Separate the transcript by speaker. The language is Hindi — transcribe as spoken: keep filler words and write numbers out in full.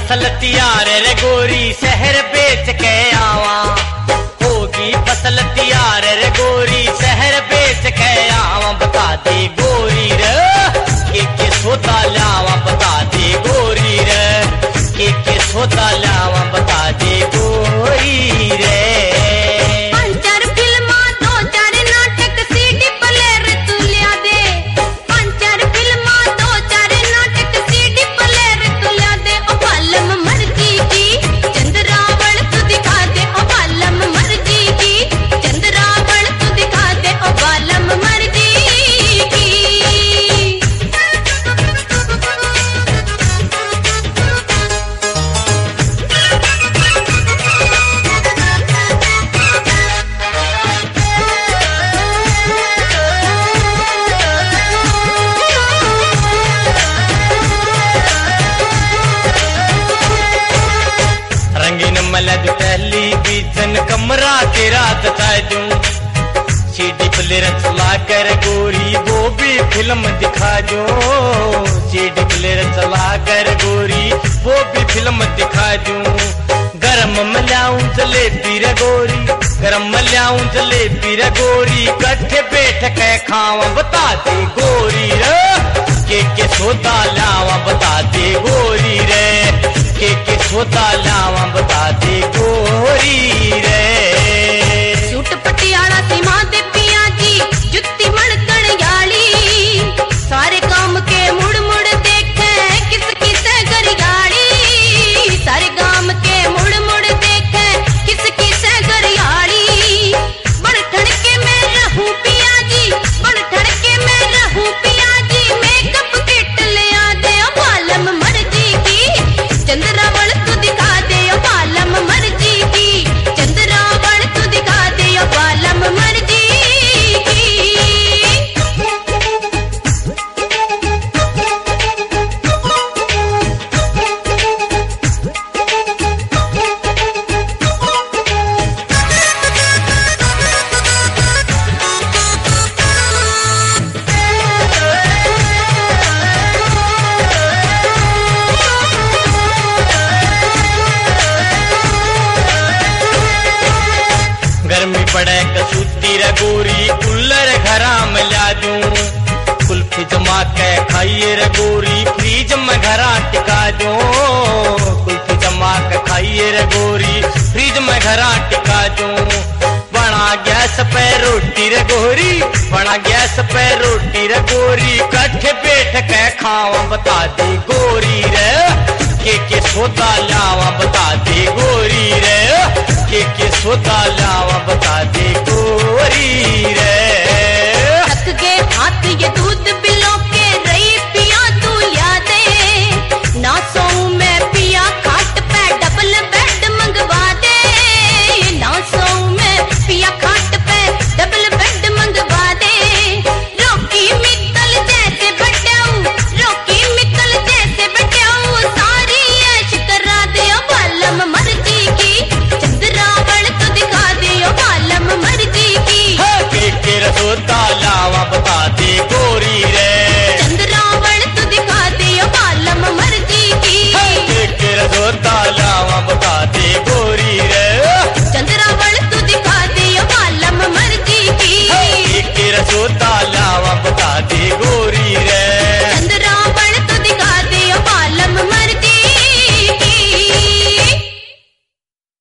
Speaker 1: फसल तैयार रे गोरी शहर बेच के आवा। होगी फसल तैयार रे गोरी शहर बेच के आवा। बता दे गोरी रे के के सोता लावा। बता दे गोरी रे के के सोता लावा। बता दे गोरी रे। मलद पहली बीजन कमरा तेरा बता दूं। सीडी प्लेयर चला कर गोरी वो भी फिल्म दिखा दो। सीडी प्लेयर चला कर गोरी वो भी फिल्म दिखा दूं। गरम मलाऊं जलेबी रे गोरी गरम मलाऊं जलेबी रे गोरी कट्ठे बैठ के खावा। बता दे गोरी रे के के सोता लावा। बता दे गोरी रे के के सोता लावा। बता दे गोरी रे।
Speaker 2: सूट पटियाला सीमा दे पिया जी जुत्ती मणकण याली। सारे काम के मुड़ मुड़ देखे किस किस गरियाली। सारे काम के मुड़ मुड़ देखे किस किस गरियाली। बड़ ठड़के में रहूं पिया जी बड़ ठड़के में रहूं पिया जी। मेकअप किट ले आ दे ओ बालम मर्जी की चंद्रावल तू दिखा दे ओ बालम मर्जी की। चंद्रावल तू दिखा दे ओ बालम मर्जी की।
Speaker 1: गर्मी पड़े कसूती रे गोरी कूलर घरा में ला दूं। कुल्फी जमा के खाइए रे गोरी फ्रीज में घरा टिका दूं। कुल्फी जमा के खाइए रे गोरी फ्रीज में घरा टिका दूं। बना गैस पे रोटी रे गोरी बना गैस पे रोटी रे गोरी कट्ठे बैठ के खावा। बता दे गोरी रे के के सोता लावा। बता दे गोरी